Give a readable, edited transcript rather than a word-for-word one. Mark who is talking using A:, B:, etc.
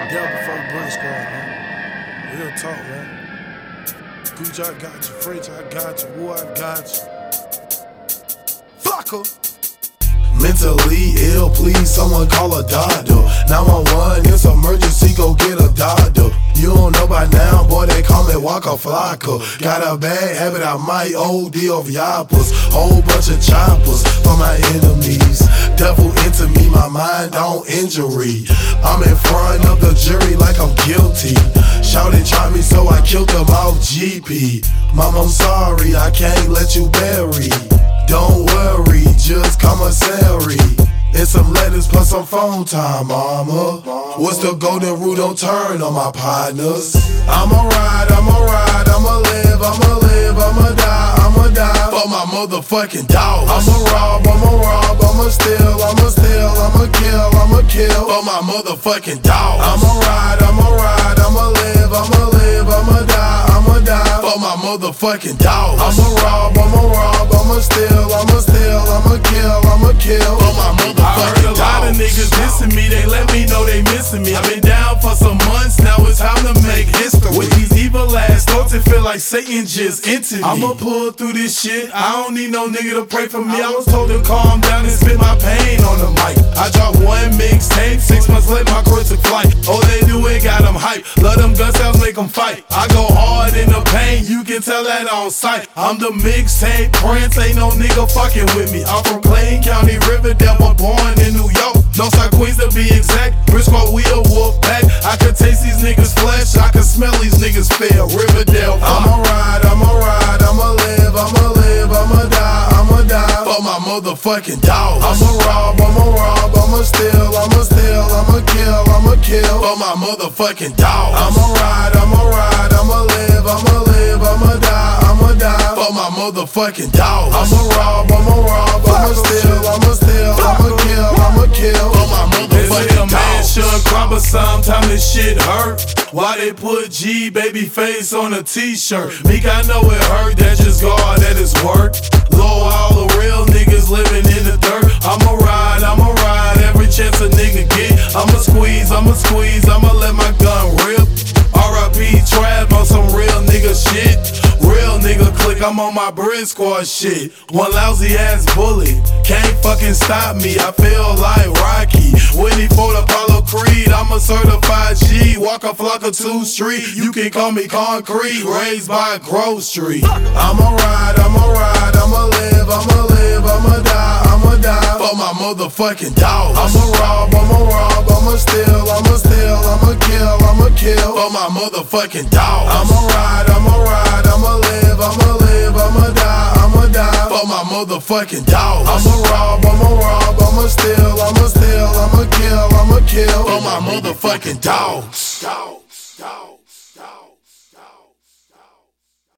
A: Devil before the Brent Squad, man. Real talk, man. Gucci, I got you. French, I got you. Woo, I got you. Fucker. Mentally ill, please someone call a doctor. 911, it's emergency, go get a doctor. You don't know by now, boy, they call me Waka Flocka. Got a bad habit, I might OD off yappers. Whole bunch of choppers for my enemies. Devil into me, my mind on injury. I'm in front of the jury like I'm guilty. Shouted, try me, so I killed them off GP. Mom, I'm sorry, I can't let you bury. Don't worry, just commissary. And some letters plus some phone time, mama. What's the golden rule? Don't turn on my partners. I'ma ride, I'ma ride, I'ma live, I'ma live, I'ma die for my motherfucking dogs. I'ma rob, I'ma steal, I'ma kill for my motherfucking dogs. I'ma ride, I'ma live, I'ma die for my motherfucking dogs. I'ma rob, I'ma steal, I'ma kill for my motherfucking dogs.
B: I heard a lot of niggas dissing me, they let me know they missing me. I've been down for some months, now it's time to make history. With these evil ass thoughts, it feel like Satan just entered me. I'ma pull through this shit, I don't need no nigga to pray for me. I was told to calm down and spit my pain on the mic. I dropped one mixtape, 6 months later my career took flight. Oh, they do it, got them hype, love them gun sounds, make them fight. I go hard in the pain, you can tell that on sight. I'm the mixtape prince, ain't no nigga fucking with me. I'm from Clayton County, Riverdale, but born in New York. Northside Queens to be exact, Briscoe, we a wolf pack. I can taste these niggas' flesh, I can smell these niggas fail. Riverdale,
A: I'ma ride, I'ma live, I'ma die
B: for my motherfucking dogs.
A: I'ma rob, I'ma steal, I'ma kill
B: for my motherfucking dogs.
A: I'ma ride, I'ma live, I'ma die
B: for my motherfucking dogs.
A: I'ma rob, I'ma steal, I'ma kill
B: for my motherfucking dogs. Should cry, but sometimes this shit hurt. Why they put G baby face on a t-shirt? Meek, I know it hurt, that's just God at his work. Lord, all the real niggas living in the dirt. I'ma ride every chance a nigga get. I'ma squeeze, I'ma let my gun rip. R.I.P. Trav on some real nigga shit. Real nigga click, I'm on my Brent Squad shit. One lousy ass bully can't fucking stop me. I feel like Rocky, Whitney Ford, Apollo Creed. I'm a certified G, Waka Flocka 2 Street. You can call me Concrete, raised by Grove Street.
A: I'ma ride, I'ma live, I'ma die
B: for my motherfucking dogs.
A: I'ma rob, I'ma steal, I'ma kill
B: for my motherfucking dogs.
A: I'ma ride, I'ma live, I'ma die
B: for my motherfucking dogs.
A: I'ma rob, I'ma steal, I'ma kill
B: for my motherfucking dogs.